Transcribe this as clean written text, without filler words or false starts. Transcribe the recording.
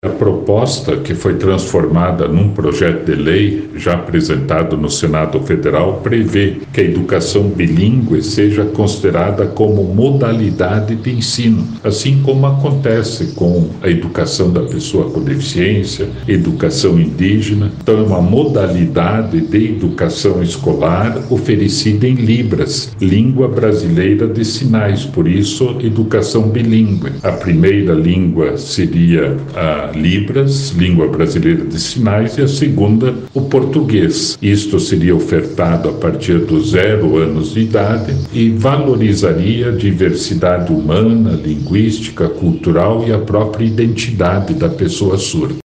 A proposta, que foi transformada num projeto de lei já apresentado no Senado Federal, prevê que a educação bilíngue seja considerada como modalidade de ensino, assim como acontece com a educação da pessoa com deficiência, educação indígena. Então, é uma modalidade de educação escolar oferecida em Libras, língua brasileira de sinais, por isso, educação bilíngue. A primeira língua seria a Libras, língua brasileira de sinais, e a segunda, o português. Isto seria ofertado a partir dos 0 anos de idade e valorizaria a diversidade humana, linguística, cultural e a própria identidade da pessoa surda.